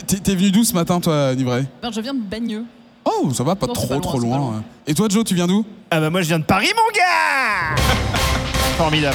T'es venu d'où ce matin, toi, Nivray? Ben, je viens de Bagneux. Oh, ça va, pas Non, trop c'est pas loin, trop c'est pas loin. loin. Et toi, Joe, tu viens d'où? Ah bah moi je viens de Paris, mon gars. Formidable.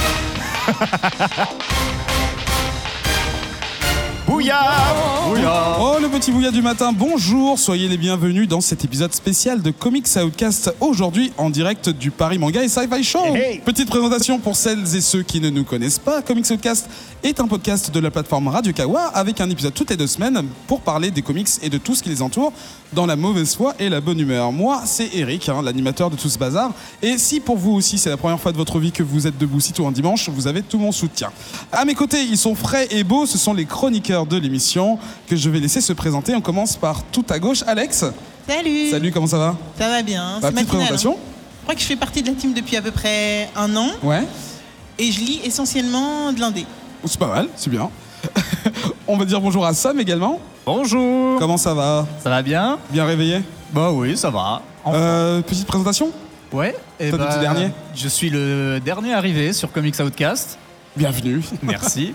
Bouya. Oh, le petit bouillat du matin, bonjour, soyez les bienvenus dans cet épisode spécial de Comics Outcast, aujourd'hui en direct du Paris Manga et Sci-Fi Show. Hey. Petite présentation pour celles et ceux qui ne nous connaissent pas, Comics Outcast est un podcast de la plateforme Radio Kawa avec un épisode toutes les 2 semaines pour parler des comics et de tout ce qui les entoure dans la mauvaise foi et la bonne humeur. Moi, c'est Eric, l'animateur de tout ce bazar, et si pour vous aussi c'est la première fois de votre vie que vous êtes debout sitôt un dimanche, vous avez tout mon soutien. À mes côtés, ils sont frais et beaux, ce sont les chroniqueurs de l'émission que je vais laisser se présenter. On commence par tout à gauche, Alex. Salut. Salut, comment ça va? Ça va bien. Petite matinal, présentation. hein. Je crois que je fais partie de la team depuis à peu près 1 an Ouais, et je lis essentiellement de l'indé. c'est pas mal, c'est bien. On va dire bonjour à Sam également. Bonjour. Comment ça va? Ça va bien? Bien réveillé? Bah oui, ça va. Petite présentation. Ouais. Et Toi, le petit dernier? Je suis le dernier arrivé sur Comics Outcast. Bienvenue. Merci.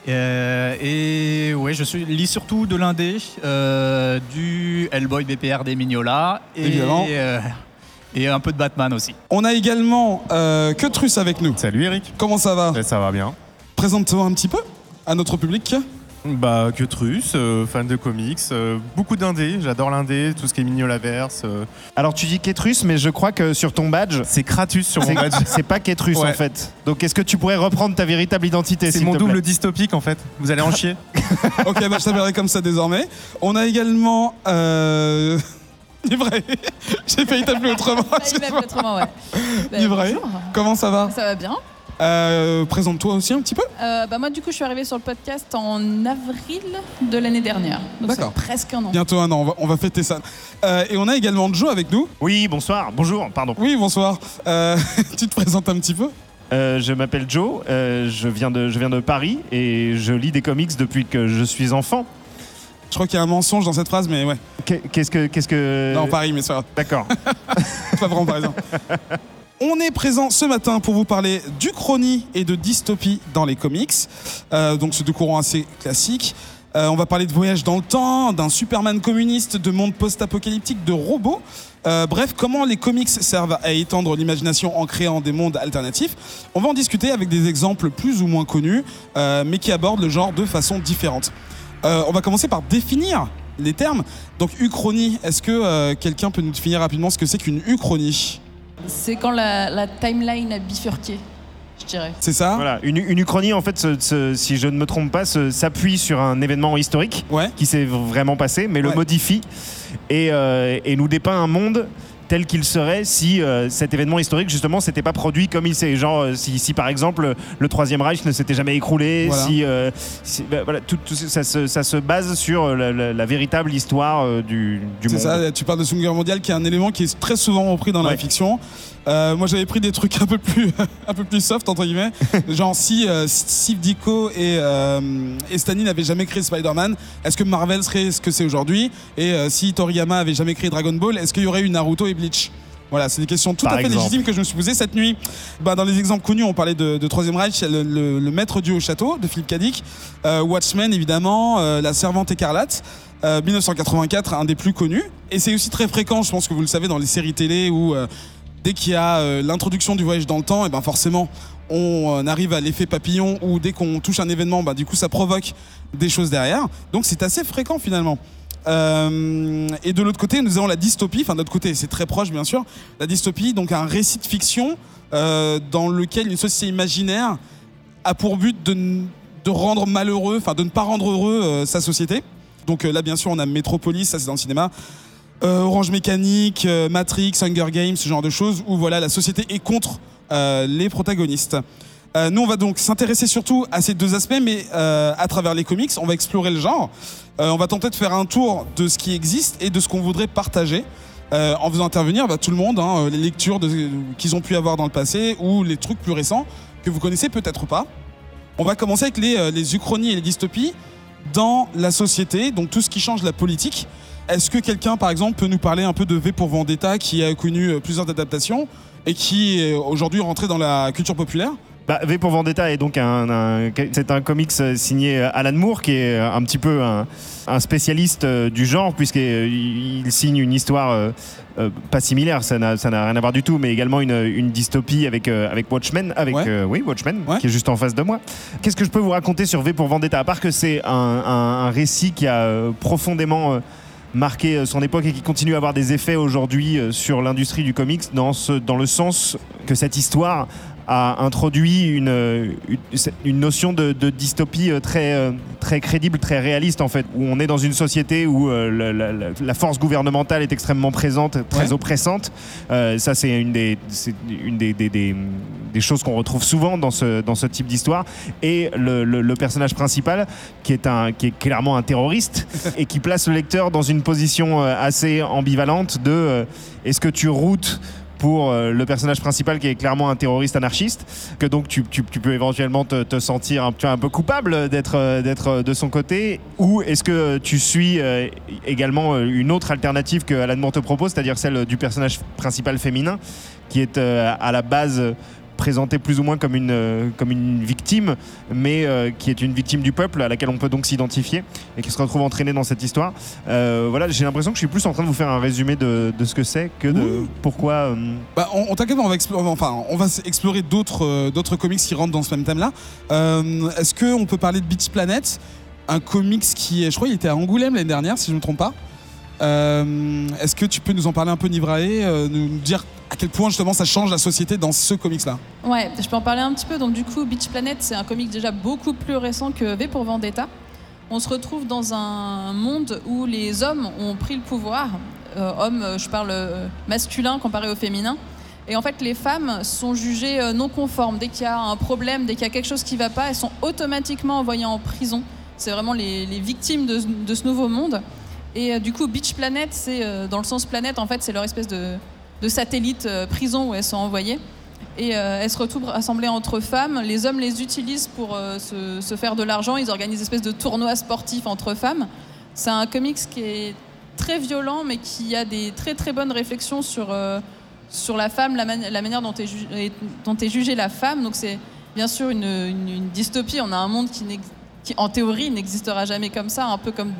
Et ouais, lis surtout de l'indé, du Hellboy, BPR, des Mignola Évidemment. Et un peu de Batman aussi. On a également Quetrus avec nous. Salut Eric. Comment ça va? Ça va bien. Présente-toi un petit peu à notre public. Bah Quetrus, fan de comics, beaucoup d'indé, j'adore l'indé, tout ce qui est Mignolaverse. Alors tu dis Ketrus, mais je crois que sur ton badge, C'est Kratus sur mon badge. c'est pas Ketrus Ouais. en fait. Donc est-ce que tu pourrais reprendre ta véritable identité C'est s'il mon te double plaît dystopique en fait. Vous allez en chier. Ok, bah je t'appellerai comme ça désormais. On a également... C'est vrai, j'ai failli t'appeler autrement. Ah, il m'appelle autrement, ouais. C'est vrai. Bonjour. Comment ça va? Ça va bien. Présente-toi aussi un petit peu. Moi, du coup, je suis arrivée sur le podcast en avril de l'année dernière. Donc, D'accord. c'est presque 1 an. Bientôt 1 an, on va fêter ça. Et on a également Joe avec nous. Oui, bonsoir, bonjour, pardon. Oui, bonsoir. Tu te présentes un petit peu? Je m'appelle Joe, je viens de Paris et je lis des comics depuis que je suis enfant. Je crois qu'il y a un mensonge dans cette phrase, mais ouais. Qu'est-ce que... Non, Paris, mais c'est pas grave. D'accord. C'est pas vraiment parisien. On est présent ce matin pour vous parler d'Uchronie et de dystopie dans les comics. Donc c'est 2 courants assez classiques. On va parler de voyage dans le temps, d'un Superman communiste, de monde post-apocalyptique, de robots. Bref, comment les comics servent à étendre l'imagination en créant des mondes alternatifs. On va en discuter avec des exemples plus ou moins connus, mais qui abordent le genre de façon différente. On va commencer par définir les termes. Donc Uchronie, est-ce que quelqu'un peut nous définir rapidement ce que c'est qu'une Uchronie? C'est quand la timeline a bifurqué, je dirais. C'est ça? Voilà, une uchronie en fait, si je ne me trompe pas, s'appuie sur un événement historique Ouais. qui s'est vraiment passé, mais le Ouais. modifie et nous dépeint un monde tel qu'il serait si cet événement historique justement s'était pas produit comme il s'est. Genre si par exemple le Troisième Reich ne s'était jamais écroulé, Voilà. voilà, tout ça se base sur la véritable histoire du C'est monde. ça, tu parles de Seconde Guerre mondiale qui est un élément qui est très souvent repris dans la Ouais. fiction. Moi j'avais pris des trucs un peu plus soft entre guillemets. Genre si Steve Ditko et Stan Lee n'avaient jamais créé Spider-Man, est-ce que Marvel serait ce que c'est aujourd'hui? Et si Toriyama avait jamais créé Dragon Ball, est-ce qu'il y aurait eu Naruto et Bleach? Voilà, c'est des questions tout Par à fait exemple. légitimes que je me suis posées cette nuit. Dans les exemples connus, on parlait de Troisième Reich, le Maître du Haut-Château de Philippe K. Dick, Watchmen évidemment, La Servante écarlate. 1984, un des plus connus. Et c'est aussi très fréquent, je pense que vous le savez, dans les séries télé où dès qu'il y a l'introduction du voyage dans le temps, et ben forcément on arrive à l'effet papillon où dès qu'on touche un événement, du coup ça provoque des choses derrière. Donc c'est assez fréquent finalement. Et de l'autre côté, nous avons la dystopie. Enfin, de l'autre côté, c'est très proche bien sûr. La dystopie, donc un récit de fiction dans lequel une société imaginaire a pour but de rendre malheureux, enfin de ne pas rendre heureux sa société. Donc là, bien sûr, on a Metropolis, ça c'est dans le cinéma. Orange Mécanique, Matrix, Hunger Games, ce genre de choses où voilà, la société est contre les protagonistes. Nous, on va donc s'intéresser surtout à ces 2 aspects, mais à travers les comics, on va explorer le genre. On va tenter de faire un tour de ce qui existe et de ce qu'on voudrait partager. En faisant intervenir tout le monde, les lectures qu'ils ont pu avoir dans le passé ou les trucs plus récents que vous connaissez peut-être pas. On va commencer avec les uchronies et les dystopies dans la société, donc tout ce qui change la politique. Est-ce que quelqu'un, par exemple, peut nous parler un peu de V pour Vendetta, qui a connu plusieurs adaptations et qui est aujourd'hui rentré dans la culture populaire? V pour Vendetta est donc c'est un comics signé Alan Moore, qui est un petit peu un spécialiste du genre, puisqu'il signe une histoire pas similaire, ça n'a rien à voir du tout, mais également une dystopie avec Watchmen, Watchmen, qui est juste en face de moi. Qu'est-ce que je peux vous raconter sur V pour Vendetta, à part que c'est un récit qui a profondément marqué son époque et qui continue à avoir des effets aujourd'hui sur l'industrie du comics, dans le sens que cette histoire a introduit une notion de dystopie très crédible, très réaliste en fait, où on est dans une société où la force gouvernementale est extrêmement présente, très oppressante. Ça, c'est une des choses qu'on retrouve souvent dans ce type d'histoire. Et le personnage principal, qui est clairement un terroriste et qui place le lecteur dans une position assez ambivalente de est-ce que tu routes pour le personnage principal, qui est clairement un terroriste anarchiste, que donc tu peux éventuellement te sentir un peu coupable d'être de son côté, ou est-ce que tu suis également une autre alternative que Alan Moore te propose, c'est-à-dire celle du personnage principal féminin, qui est à la base présentée plus ou moins comme une victime, mais qui est une victime du peuple, à laquelle on peut donc s'identifier et qui se retrouve entraînée dans cette histoire. Voilà, j'ai l'impression que je suis plus en train de vous faire un résumé de ce que c'est que de pourquoi. On t'inquiète, on va explorer d'autres comics qui rentrent dans ce même thème-là. Est-ce qu'on peut parler de Beach Planet, un comics qui, je crois, il était à Angoulême l'année dernière, si je ne me trompe pas. Est-ce que tu peux nous en parler un peu, Nivrae, nous dire à quel point justement ça change la société dans ce comics-là? Ouais, je peux en parler un petit peu. Donc du coup, Beach Planet, c'est un comic déjà beaucoup plus récent que V pour Vendetta. On se retrouve dans un monde où les hommes ont pris le pouvoir. Hommes, je parle masculin comparé au féminin. Et en fait, les femmes sont jugées non conformes. Dès qu'il y a un problème, dès qu'il y a quelque chose qui ne va pas, elles sont automatiquement envoyées en prison. C'est vraiment les victimes de ce nouveau monde. Et du coup, Beach Planet, c'est dans le sens planète, en fait, c'est leur espèce de satellite prison où elles sont envoyées. Et elles se retrouvent rassemblées entre femmes. Les hommes les utilisent pour se faire de l'argent. Ils organisent une espèce de tournoi sportif entre femmes. C'est un comics qui est très violent, mais qui a des très très bonnes réflexions sur la femme, la manière dont est jugée la femme. Donc c'est bien sûr une dystopie. On a un monde qui en théorie n'existera jamais comme ça, un peu comme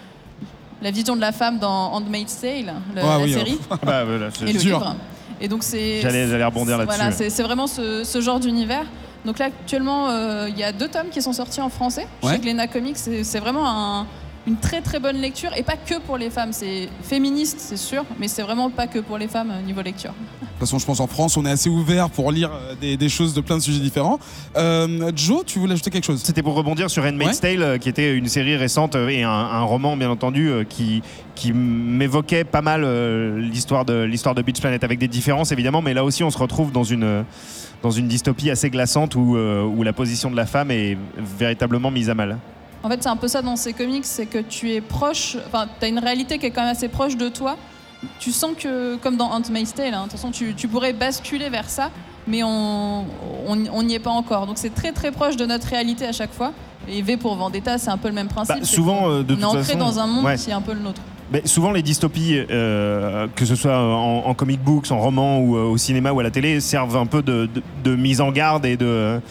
la vision de la femme dans Handmaid's Tale, la série, et le livre. Et donc j'allais rebondir là-dessus. Voilà, c'est vraiment ce genre d'univers. Donc là, actuellement, il y a 2 tomes qui sont sortis en français chez Glénat Comics. C'est vraiment une très très bonne lecture, et pas que pour les femmes. C'est féministe, c'est sûr, mais c'est vraiment pas que pour les femmes niveau lecture. De toute façon, je pense en France, on est assez ouvert pour lire des choses de plein de sujets différents. Joe, tu voulais ajouter quelque chose? C'était pour rebondir sur Handmaid's Tale, qui était une série récente et un roman, bien entendu, qui m'évoquait pas mal l'histoire de Beach Planet, avec des différences évidemment, mais là aussi on se retrouve dans une dystopie assez glaçante où la position de la femme est véritablement mise à mal. En fait, c'est un peu ça dans ces comics, c'est que tu es proche, enfin, tu as une réalité qui est quand même assez proche de toi. Tu sens que, comme dans Handmaid's Tale, de toute façon, tu pourrais basculer vers ça, mais on n'y est pas encore. Donc c'est très très proche de notre réalité à chaque fois. Et V pour Vendetta, c'est un peu le même principe. Souvent, on est ancré dans un monde qui est un peu le nôtre. Mais souvent, les dystopies, que ce soit en comic books, en roman ou au cinéma ou à la télé, servent un peu de mise en garde et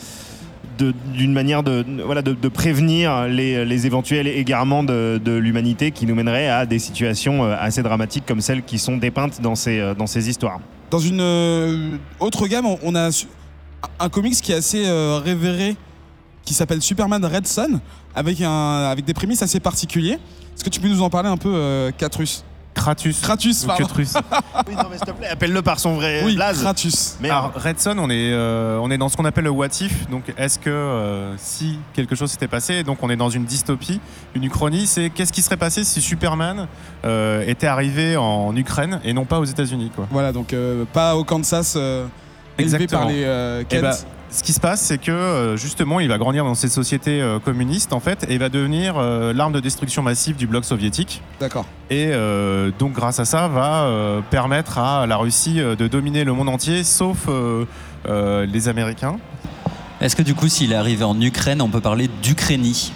d'une manière de prévenir les éventuels égarements de l'humanité qui nous mèneraient à des situations assez dramatiques comme celles qui sont dépeintes dans ces histoires. Dans une autre gamme, on a un comics qui est assez révéré, qui s'appelle Superman Red Son, avec des prémices assez particulières. Est-ce que tu peux nous en parler un peu, Kratus, pardon. Oui, non, mais s'il te plaît, appelle-le par son vrai blaze. Kratus. Alors, Red Son, on est dans ce qu'on appelle le what if. Donc, est-ce que si quelque chose s'était passé, donc on est dans une dystopie, une uchronie, c'est qu'est-ce qui serait passé si Superman était arrivé en Ukraine et non pas aux États-Unis, quoi. Voilà, donc pas au Kansas, élevé par les Kent. Ce qui se passe, c'est que justement, il va grandir dans cette société communiste en fait, et il va devenir l'arme de destruction massive du bloc soviétique. D'accord. Et donc, grâce à ça, va permettre à la Russie de dominer le monde entier, sauf les Américains. Est-ce que du coup, s'il est arrivé en Ukraine, on peut parler d'Ukraini?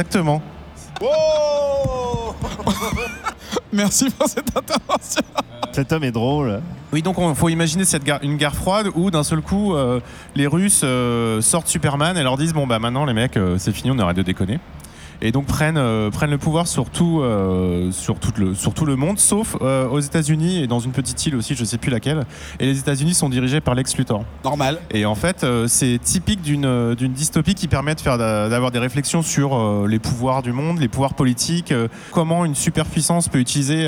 Exactement. Merci pour cette intervention. Cet homme est drôle. Oui, donc il faut imaginer une guerre froide où d'un seul coup, les Russes sortent Superman et leur disent bon bah maintenant les mecs, c'est fini, on arrête de déconner. Et donc prennent le pouvoir sur tout le monde, sauf aux États-Unis et dans une petite île aussi, je sais plus laquelle. Et les États-Unis sont dirigés par Lex Luthor. Normal. Et en fait, c'est typique d'une dystopie qui permet d'avoir des réflexions sur les pouvoirs du monde, les pouvoirs politiques, comment une superpuissance peut utiliser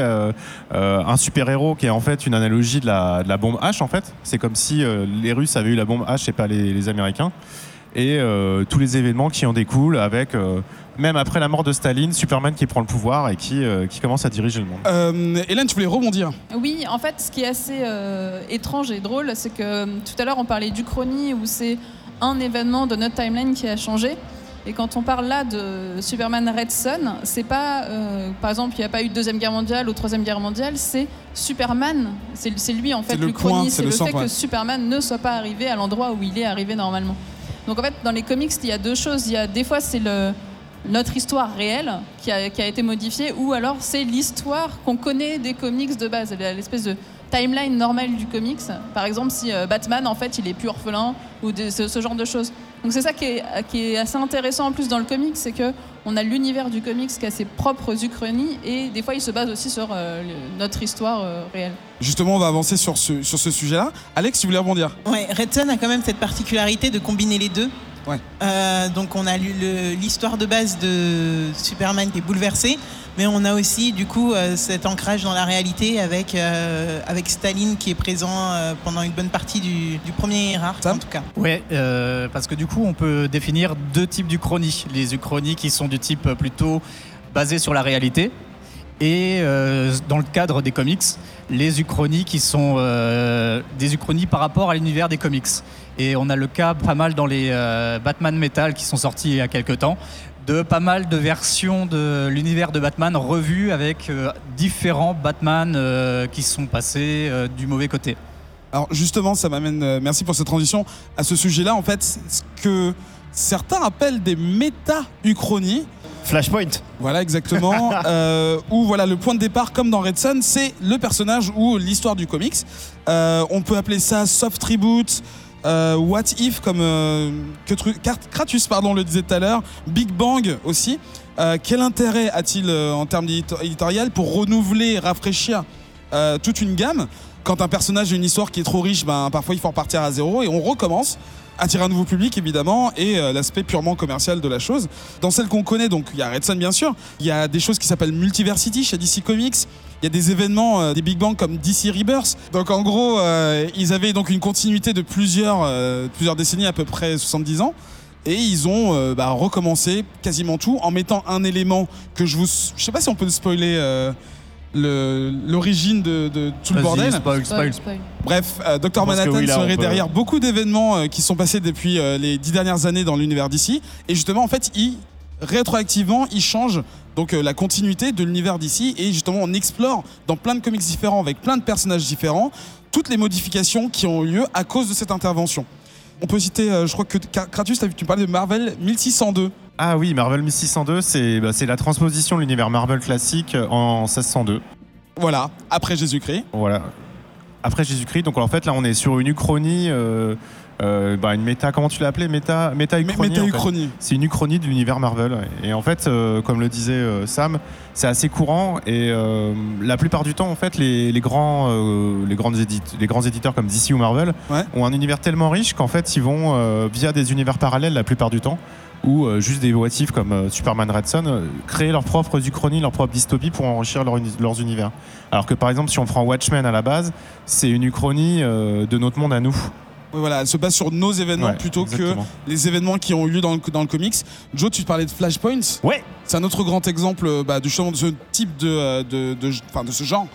un super-héros qui est en fait une analogie de la bombe H en fait. C'est comme si les Russes avaient eu la bombe H et pas les Américains. Et tous les événements qui en découlent avec... même après la mort de Staline, Superman qui prend le pouvoir et qui commence à diriger le monde. Hélène, tu voulais rebondir? Oui, en fait, ce qui est assez étrange et drôle, c'est que tout à l'heure, on parlait d'Uchronie, où c'est un événement de notre timeline qui a changé. Et quand on parle là de Superman Red Son, c'est pas, par exemple, il n'y a pas eu de Deuxième Guerre mondiale ou Troisième Guerre mondiale, c'est Superman. C'est lui, en fait, l'Uchronie. C'est le fait que Superman ne soit pas arrivé à l'endroit où il est arrivé normalement. Donc en fait, dans les comics, il y a deux choses. Il y a des fois, c'est notre histoire réelle qui a été modifiée, ou alors c'est l'histoire qu'on connaît des comics de base, l'espèce de timeline normale du comics. Par exemple, si Batman, en fait, il est plus orphelin, ou ce genre de choses. Donc c'est ça qui est assez intéressant en plus dans le comics, c'est que on a l'univers du comics qui a ses propres uchronies, et des fois il se base aussi sur notre histoire réelle. Justement, on va avancer sur ce sujet-là. Alex, tu voulais rebondir? Ouais, Red Son a quand même cette particularité de combiner les deux. Ouais. Donc on a l'histoire de base de Superman qui est bouleversée, mais on a aussi du coup cet ancrage dans la réalité avec Staline qui est présent pendant une bonne partie du premier arc en tout cas. Ouais, parce que du coup on peut définir deux types d'uchronies. Les uchronies qui sont du type plutôt basées sur la réalité, et dans le cadre des comics, les uchronies qui sont des uchronies par rapport à l'univers des comics. Et on a le cas pas mal dans les Batman Metal qui sont sortis il y a quelques temps, de pas mal de versions de l'univers de Batman revues avec différents Batman qui sont passés du mauvais côté. Alors justement, ça m'amène, merci pour cette transition, à ce sujet-là, en fait, ce que certains appellent des méta-uchronies. Flashpoint. Voilà, exactement. Où voilà, le point de départ, comme dans Red Son, c'est le personnage ou l'histoire du comics. On peut appeler ça soft reboot, what if, comme Kratus le disait tout à l'heure, Big Bang aussi. Quel intérêt a-t-il en termes éditorial pour renouveler, rafraîchir toute une gamme? Quand un personnage a une histoire qui est trop riche, parfois il faut repartir à zéro et on recommence. Attirer un nouveau public évidemment, et l'aspect purement commercial de la chose. Dans celle qu'on connaît, donc il y a Red Son bien sûr, il y a des choses qui s'appellent Multiversity chez DC Comics, il y a des événements, des Big Bang comme DC Rebirth. Donc en gros, ils avaient donc une continuité de plusieurs décennies, à peu près 70 ans, et ils ont recommencé quasiment tout en mettant un élément que je sais pas si on peut spoiler l'origine de tout le bordel. Spoil. Bref, Dr Manhattan serait derrière beaucoup d'événements qui sont passés depuis les 10 dernières années dans l'univers d'ici. Et justement, en fait, rétroactivement, il change donc la continuité de l'univers d'ici. Et justement, on explore dans plein de comics différents, avec plein de personnages différents, toutes les modifications qui ont eu lieu à cause de cette intervention. On peut citer, je crois que Kratus, tu parlais de Marvel 1602. Ah oui, Marvel 1602, c'est la transposition de l'univers Marvel classique en 1602. Voilà, après Jésus-Christ. Voilà, après Jésus-Christ. Donc en fait, là, on est sur une uchronie, une méta, comment tu l'as appelé? Méta-uchronie. Méta-uchronie. En fait. C'est une uchronie de l'univers Marvel. Et en fait, comme le disait Sam, c'est assez courant. Et la plupart du temps, en fait, les grands éditeurs comme DC ou Marvel ont un univers tellement riche qu'en fait, ils vont via des univers parallèles la plupart du temps, ou juste des what if comme Superman Red Son, créer leurs propres uchronies, leurs propres dystopies pour enrichir leurs univers. Alors que par exemple, si on prend Watchmen à la base, c'est une uchronie de notre monde à nous. Oui, voilà, elle se base sur nos événements plutôt que les événements qui ont eu lieu dans le comics. Joe, tu parlais de Flashpoint. Ouais. C'est un autre grand exemple de ce type de ce genre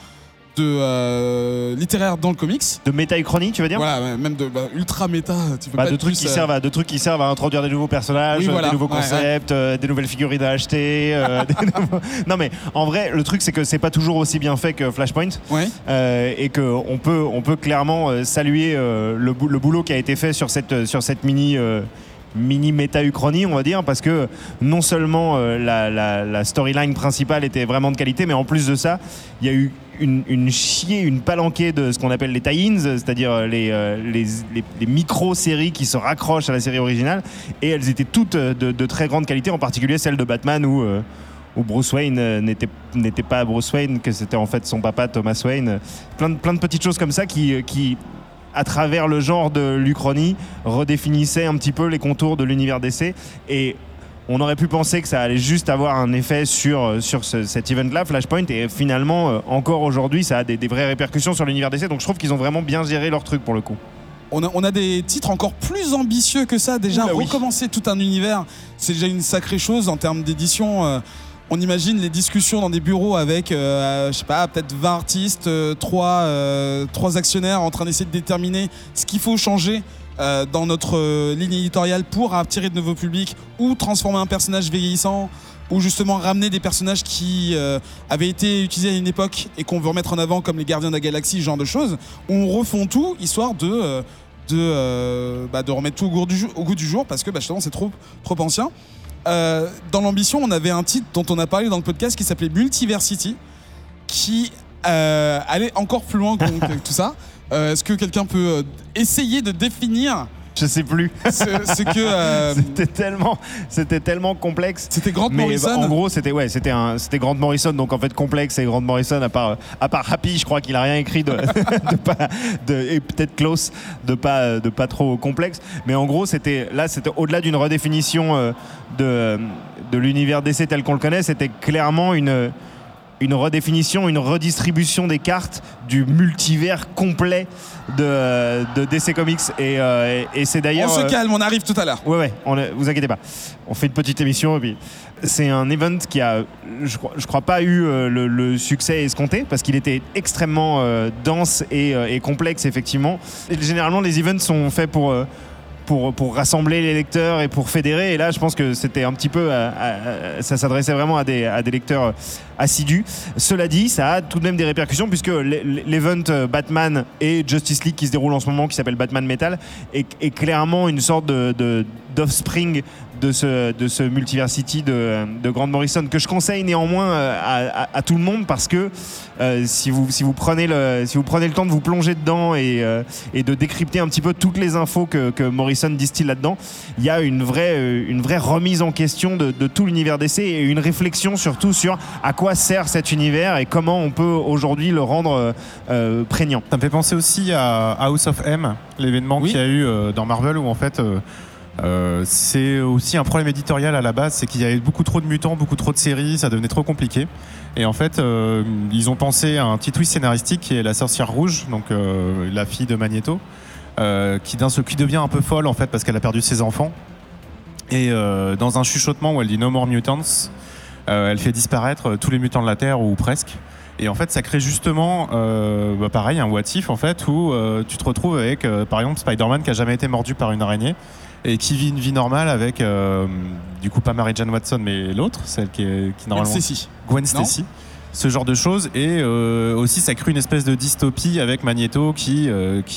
littéraire dans le comics. De méta-uchronie, tu veux dire? Voilà, même de ultra méta. Tu peux de trucs qui servent à introduire des nouveaux personnages, des nouveaux concepts, des nouvelles figurines à acheter. Non mais en vrai, le truc c'est que c'est pas toujours aussi bien fait que Flashpoint, et que on peut clairement saluer le boulot qui a été fait sur cette mini mini méta-uchronie, on va dire, parce que non seulement la storyline principale était vraiment de qualité, mais en plus de ça, il y a eu une palanquée de ce qu'on appelle les tie-ins, c'est-à-dire les micro-séries qui se raccrochent à la série originale, et elles étaient toutes de très grande qualité, en particulier celle de Batman où Bruce Wayne n'était pas Bruce Wayne, que c'était en fait son papa Thomas Wayne. Plein de petites choses comme ça qui à travers le genre de l'Uchronie, redéfinissaient un petit peu les contours de l'univers DC. Et on aurait pu penser que ça allait juste avoir un effet sur cet event-là, Flashpoint, et finalement, encore aujourd'hui, ça a des vraies répercussions sur l'univers DC. Donc je trouve qu'ils ont vraiment bien géré leur truc pour le coup. On a des titres encore plus ambitieux que ça. Déjà, recommencer tout un univers, c'est déjà une sacrée chose en termes d'édition. On imagine les discussions dans des bureaux avec, je sais pas, peut-être 20 artistes, 3 actionnaires en train d'essayer de déterminer ce qu'il faut changer dans notre ligne éditoriale pour attirer de nouveaux publics ou transformer un personnage vieillissant ou justement ramener des personnages qui avaient été utilisés à une époque et qu'on veut remettre en avant comme les Gardiens de la Galaxie, ce genre de choses. On refond tout histoire de remettre tout au goût du jour parce que justement c'est trop ancien. Dans l'ambition, on avait un titre dont on a parlé dans le podcast qui s'appelait Multiversity, qui allait encore plus loin que tout ça. Est-ce que quelqu'un peut essayer de définir? Je sais plus. C'est que c'était tellement complexe. C'était Grant Morrison. En gros, c'était Grant Morrison. Donc en fait complexe, et Grant Morrison, à part Happy, je crois qu'il a rien écrit et peut-être Klaus de pas trop complexe. Mais en gros, c'était au-delà d'une redéfinition de l'univers DC tel qu'on le connaît, c'était clairement une redéfinition, une redistribution des cartes du multivers complet de DC Comics et c'est d'ailleurs... On se calme, on arrive tout à l'heure. Ouais, vous inquiétez pas. On fait une petite émission et puis... C'est un event qui a, je crois pas eu le succès escompté parce qu'il était extrêmement dense et complexe effectivement. Et généralement les events sont faits pour rassembler les lecteurs et pour fédérer. Et là, je pense que c'était un petit peu... ça s'adressait vraiment à des lecteurs assidus. Cela dit, ça a tout de même des répercussions puisque l'event Batman et Justice League qui se déroule en ce moment, qui s'appelle Batman Metal, est clairement une sorte d'offspring de ce Multiversity de Grant Morrison, que je conseille néanmoins à tout le monde parce que si vous prenez le temps de vous plonger dedans et de décrypter un petit peu toutes les infos que Morrison distille là-dedans, il y a une vraie remise en question de tout l'univers DC et une réflexion surtout sur à quoi sert cet univers et comment on peut aujourd'hui le rendre prégnant. Ça me fait penser aussi à House of M, l'événement qu'il y a eu dans Marvel où en fait c'est aussi un problème éditorial à la base, c'est qu'il y avait beaucoup trop de mutants, beaucoup trop de séries, ça devenait trop compliqué. Et en fait, ils ont pensé à un petit twist scénaristique qui est la sorcière rouge, donc la fille de Magneto, qui devient un peu folle en fait parce qu'elle a perdu ses enfants. Et dans un chuchotement où elle dit No More Mutants, elle fait disparaître tous les mutants de la Terre ou presque. Et en fait, ça crée justement, pareil, un what if en fait où tu te retrouves avec, par exemple, Spider-Man qui a jamais été mordu par une araignée et qui vit une vie normale avec, du coup, pas Mary Jane Watson, mais l'autre, celle qui normalement... Gwen Stacy. Ce genre de choses. Et aussi, ça crée une espèce de dystopie avec Magneto qui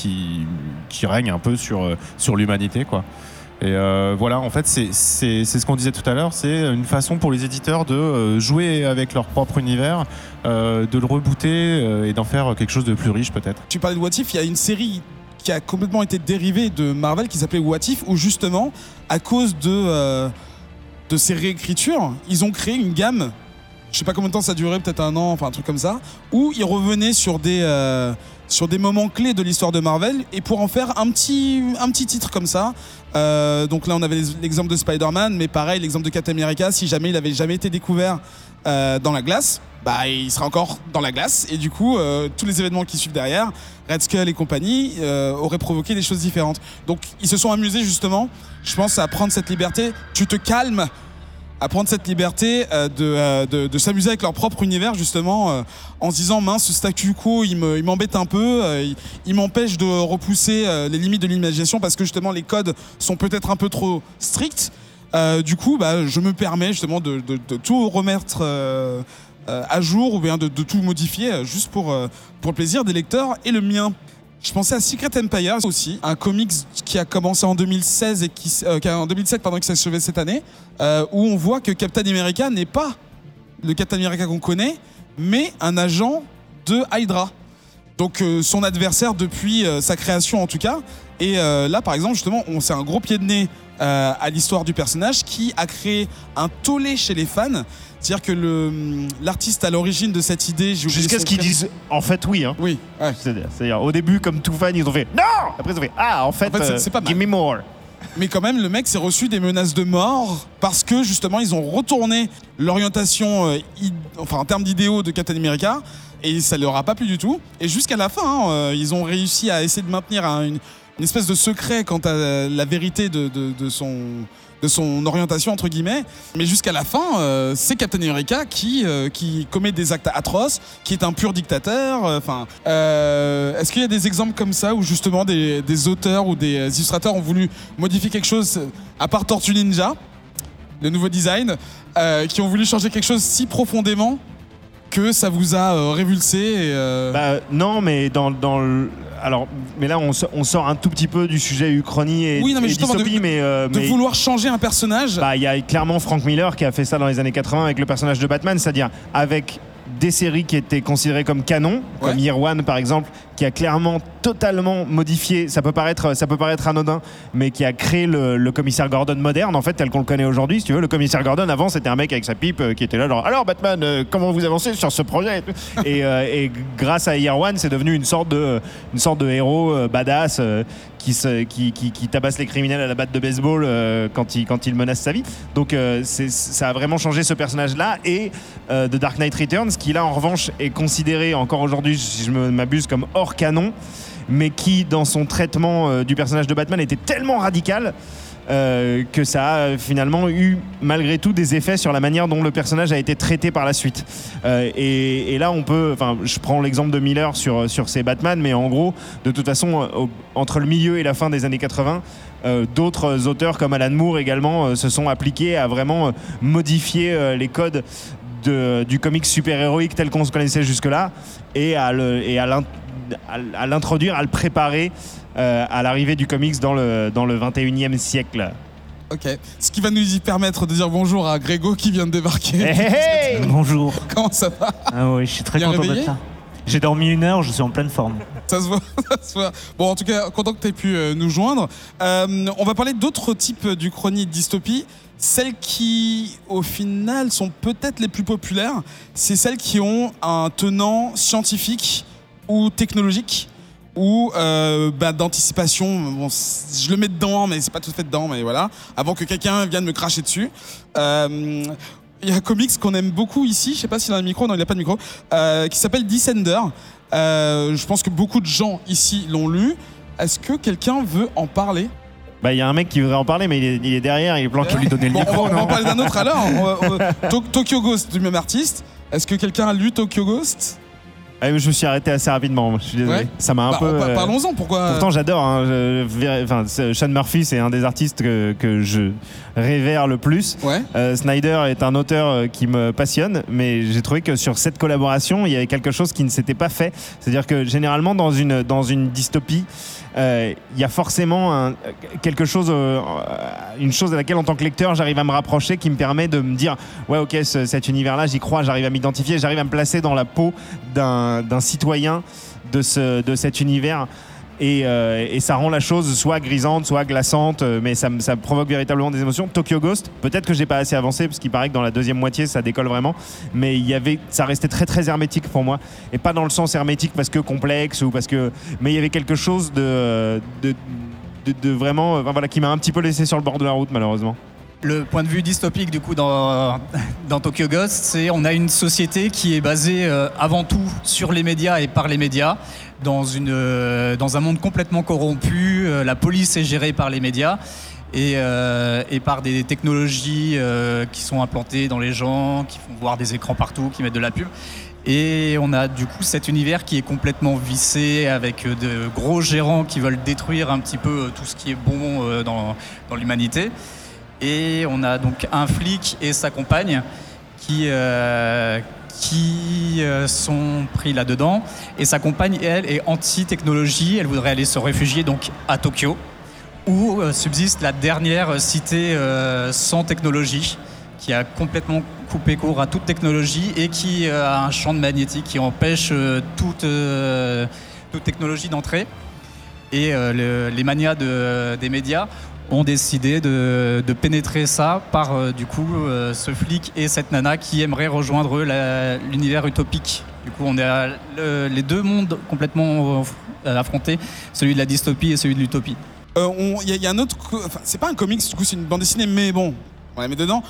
règne un peu sur l'humanité, quoi. Et voilà, en fait, c'est ce qu'on disait tout à l'heure, c'est une façon pour les éditeurs de jouer avec leur propre univers, de le rebooter et d'en faire quelque chose de plus riche, peut-être. Tu parlais de What If, il y a une série qui a complètement été dérivée de Marvel qui s'appelait What If, où justement, à cause de ces réécritures, ils ont créé une gamme, je sais pas combien de temps ça a duré, peut-être 1 an, enfin un truc comme ça, où ils revenaient sur des moments clés de l'histoire de Marvel et pour en faire un petit titre comme ça. Donc là on avait l'exemple de Spider-Man, mais pareil l'exemple de Captain America, si jamais il avait jamais été découvert dans la glace, il sera encore dans la glace et du coup tous les événements qui suivent derrière, Red Skull et compagnie, auraient provoqué des choses différentes. Donc ils se sont amusés justement, je pense, à prendre cette liberté, tu te calmes, à prendre cette liberté de s'amuser avec leur propre univers justement en se disant mince, ce statu quo il m'embête un peu, il m'empêche de repousser les limites de l'imagination parce que justement les codes sont peut-être un peu trop stricts. Du coup je me permets justement de tout remettre à jour ou bien de tout modifier juste pour le plaisir des lecteurs et le mien. Je pensais à Secret Empire aussi, un comics qui a commencé en 2016 et en 2007 qui s'est achevé cette année, où on voit que Captain America n'est pas le Captain America qu'on connaît, mais un agent de Hydra. Donc son adversaire depuis sa création en tout cas. Et là par exemple justement, c'est un gros pied de nez à l'histoire du personnage qui a créé un tollé chez les fans. C'est-à-dire que l'artiste à l'origine de cette idée... Jusqu'à ce qu'ils disent en fait oui. Hein. Oui. Ouais. C'est-à-dire au début comme tout fan ils ont fait non. Après ils ont fait en fait c'est pas mal. Give me more. Mais quand même, le mec s'est reçu des menaces de mort parce que justement, ils ont retourné l'orientation en termes d'idéaux de Captain America et ça leur a pas plu du tout. Et jusqu'à la fin, ils ont réussi à essayer de maintenir une espèce de secret quant à la vérité de son orientation entre guillemets, mais jusqu'à la fin, c'est Captain America qui commet des actes atroces, qui est un pur dictateur. Est-ce qu'il y a des exemples comme ça où justement des auteurs ou des illustrateurs ont voulu modifier quelque chose, à part Tortue Ninja, le nouveau design, qui ont voulu changer quelque chose si profondément que ça vous a révulsé Non, mais mais là on sort un tout petit peu du sujet uchronie et dystopie, de vouloir changer un personnage. Il y a clairement Frank Miller qui a fait ça dans les années 80 avec le personnage de Batman, c'est-à-dire avec des séries qui étaient considérées comme canon, comme Year One par exemple, qui a clairement totalement modifié, ça peut paraître anodin, mais qui a créé le commissaire Gordon moderne, en fait, tel qu'on le connaît aujourd'hui, si tu veux. Le commissaire Gordon, avant, c'était un mec avec sa pipe qui était là, genre, alors Batman, comment vous avancez sur ce projet et grâce à Year One, c'est devenu une sorte de héros badass qui tabasse les criminels à la batte de baseball quand il menace sa vie. Donc ça a vraiment changé ce personnage-là. Et The Dark Knight Returns, qui là, en revanche, est considéré encore aujourd'hui, si je m'abuse, comme hors canon, mais qui, dans son traitement du personnage de Batman, était tellement radical que ça a finalement eu, malgré tout, des effets sur la manière dont le personnage a été traité par la suite. Et là, je prends l'exemple de Miller sur ses Batman, mais en gros, de toute façon, entre le milieu et la fin des années 80, d'autres auteurs comme Alan Moore également se sont appliqués à vraiment modifier les codes du comics super-héroïque tel qu'on se connaissait jusque-là et à l'introduire, à le préparer à l'arrivée du comics dans le 21e siècle. Ok. Ce qui va nous y permettre de dire bonjour à Grégo qui vient de débarquer. Hey bonjour. Comment ça va? Ah oui, je suis très content d'être là. J'ai dormi 1 heure, je suis en pleine forme. Ça se voit. Bon, en tout cas, content que tu aies pu nous joindre. On va parler d'autres types d'uchronie et de dystopie. Celles qui, au final, sont peut-être les plus populaires, c'est celles qui ont un tenant scientifique ou technologique ou d'anticipation. Bon, je le mets dedans, mais c'est pas tout à fait dedans, mais voilà. Avant que quelqu'un vienne me cracher dessus. Il y a un comics qu'on aime beaucoup ici, je sais pas s'il a un micro, non il n'a pas de micro, qui s'appelle Descender. Je pense que beaucoup de gens ici l'ont lu. Est-ce que quelqu'un veut en parler? Il y a un mec qui voudrait en parler, mais il est derrière, il est planqué, lui donner le micro. On va en parler d'un autre alors. Tokyo Ghost du même artiste. Est-ce que quelqu'un a lu Tokyo Ghost? Je me suis arrêté assez rapidement, je suis désolé. Ouais. Ça m'a un peu. Parlons-en, pourquoi? Pourtant, j'adore. Sean Murphy, c'est un des artistes que je révère le plus. Ouais. Snyder est un auteur qui me passionne, mais j'ai trouvé que sur cette collaboration, il y avait quelque chose qui ne s'était pas fait. C'est-à-dire que généralement, dans une dystopie, il y a forcément quelque chose, une chose à laquelle, en tant que lecteur, j'arrive à me rapprocher, qui me permet de me dire, ouais, ok, cet univers-là, j'y crois, j'arrive à m'identifier, j'arrive à me placer dans la peau d'un citoyen de cet univers. Et ça rend la chose soit grisante, soit glaçante, mais ça provoque véritablement des émotions. Tokyo Ghost, peut-être que j'ai pas assez avancé, parce qu'il paraît que dans la deuxième moitié ça décolle vraiment, mais ça restait très très hermétique pour moi, et pas dans le sens hermétique parce que complexe mais il y avait quelque chose de vraiment, qui m'a un petit peu laissé sur le bord de la route, malheureusement. Le point de vue dystopique du coup dans Tokyo Ghost, c'est on a une société qui est basée avant tout sur les médias et par les médias, dans un monde complètement corrompu. La police est gérée par les médias et par des technologies qui sont implantées dans les gens, qui font voir des écrans partout, qui mettent de la pub. Et on a du coup cet univers qui est complètement vissé, avec de gros gérants qui veulent détruire un petit peu tout ce qui est bon dans l'humanité. Et on a donc un flic et sa compagne qui qui sont pris là-dedans. Et sa compagne, elle, est anti-technologie. Elle voudrait aller se réfugier donc à Tokyo, où subsiste la dernière cité sans technologie, qui a complètement coupé court à toute technologie et qui a un champ de magnétique qui empêche toute technologie d'entrer. Et les manias des médias ont décidé de pénétrer ça par du coup ce flic et cette nana qui aimeraient rejoindre l'univers utopique. Du coup, on est les deux mondes complètement affrontés, celui de la dystopie et celui de l'utopie. Il y a un autre, c'est pas un comics, du coup c'est une bande dessinée, mais bon, on la met dedans.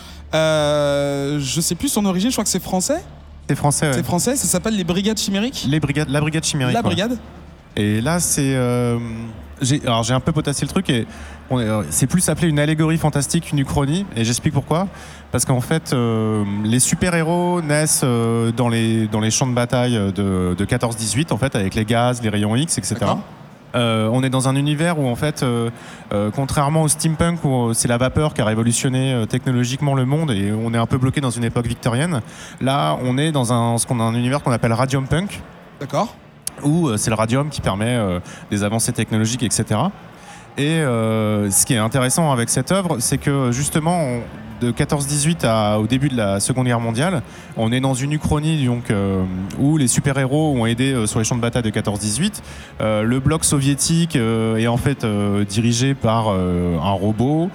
Je sais plus son origine, je crois que c'est français. C'est français, ouais. C'est français, ça s'appelle Les Brigades Chimériques. La Brigade Chimérique. La ouais. Brigade. Et là, c'est. J'ai un peu potassé le truc et c'est plus appelé une allégorie fantastique qu'une uchronie. Et j'explique pourquoi. Parce qu'en fait, les super-héros naissent dans les champs de bataille de 14-18, en fait, avec les gaz, les rayons X, etc. On est dans un univers où, en fait, contrairement au steampunk, où c'est la vapeur qui a révolutionné technologiquement le monde et on est un peu bloqué dans une époque victorienne, là, on est dans un univers qu'on appelle radium punk. D'accord. Où c'est le radium qui permet des avancées technologiques, etc. Et ce qui est intéressant avec cette œuvre, c'est que justement, de 14-18 au début de la Seconde Guerre mondiale, on est dans une uchronie donc, où les super-héros ont aidé sur les champs de bataille de 14-18. Le bloc soviétique est en fait dirigé par un robot.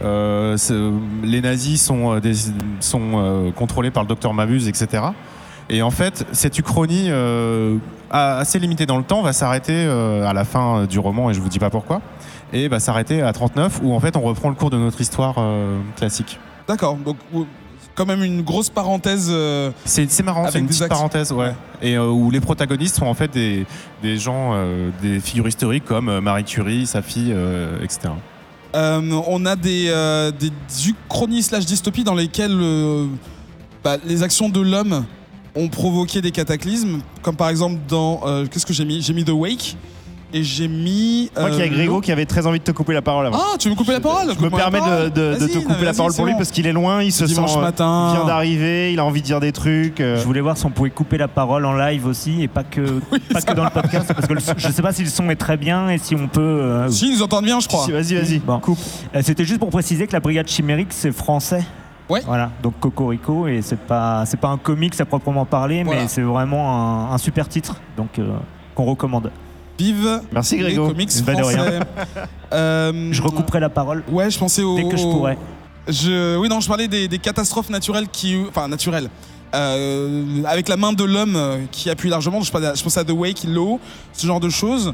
Les nazis sont contrôlés par le docteur Mabuse, etc. Et en fait, cette uchronie assez limitée dans le temps va s'arrêter à la fin du roman, et je vous dis pas pourquoi, et va s'arrêter à 39, où en fait on reprend le cours de notre histoire classique. D'accord, donc quand même une grosse parenthèse. C'est marrant, c'est une petite parenthèse, ouais. Et où les protagonistes sont en fait des gens, des figures historiques comme Marie Curie, sa fille, etc. On a des uchronies / dystopies dans lesquelles les actions de l'homme ont provoqué des cataclysmes, comme par exemple dans... qu'est-ce que j'ai mis ? J'ai mis The Wake, et j'ai mis... Je crois qu'il y a Grégo qui avait très envie de te couper la parole avant. Ah, tu veux me couper la parole ? Je me permets de te couper la parole pour lui, parce qu'il est loin, il se sent... matin. Il vient d'arriver, il a envie de dire des trucs. Je voulais voir si on pouvait couper la parole en live aussi, et pas que dans le podcast, parce que je sais pas si le son est très bien, et si on peut... Si, ils nous entendent bien, je crois. Si, vas-y, bon. Coupe. C'était juste pour préciser que la Brigade Chimérique, c'est français. Ouais. Voilà, donc Cocorico, et c'est pas un comics à proprement parler, voilà. Mais c'est vraiment un super titre, donc qu'on recommande. Vive. Merci Grégo. Les comics français. Je recouperai la parole. Ouais, je pensais dès que je pourrais. Je parlais des catastrophes naturelles naturelles. Avec la main de l'homme qui appuie largement. Je pensais à The Wake, Low, ce genre de choses.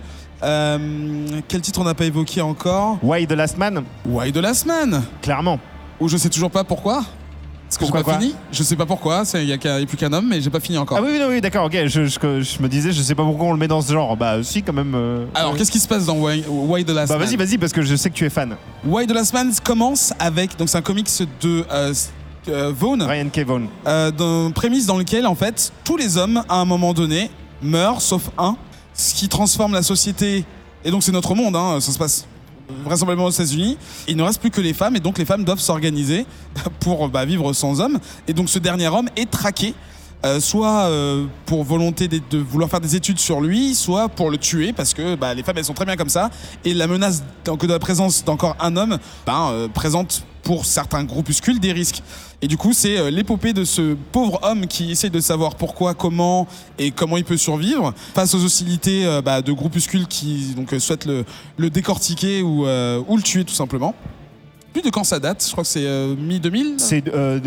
Quel titre on n'a pas évoqué encore ? Why the Last Man ? Why the Last Man ? Clairement. Ou je sais toujours pas pourquoi. Parce que j'ai pas fini. Je sais pas pourquoi. Il y a plus qu'un homme, mais j'ai pas fini encore. Ah oui, d'accord, ok. Je me disais, je sais pas pourquoi on le met dans ce genre. Bah si, quand même. Alors, qu'est-ce qui se passe dans Why the Last Man ? Vas-y, parce que je sais que tu es fan. Why the Last Man commence avec... Donc c'est un comics de Vaughn. Ryan K. Vaughn. D'un prémisse dans lequel, en fait, tous les hommes, à un moment donné, meurent, sauf un. Ce qui transforme la société... Et donc c'est notre monde, hein, ça se passe... vraisemblablement aux États-Unis. Il ne reste plus que les femmes, et donc les femmes doivent s'organiser pour vivre sans hommes. Et donc ce dernier homme est traqué, soit pour volonté de vouloir faire des études sur lui, soit pour le tuer, parce que les femmes elles sont très bien comme ça, et la menace de la présence d'encore un homme présente pour certains groupuscules des risques. Et du coup, c'est l'épopée de ce pauvre homme qui essaie de savoir pourquoi, comment et comment il peut survivre face aux hostilités de groupuscules qui donc souhaitent le décortiquer ou le tuer tout simplement. Plus de quand ça date ? Je crois que c'est mi-2000 ?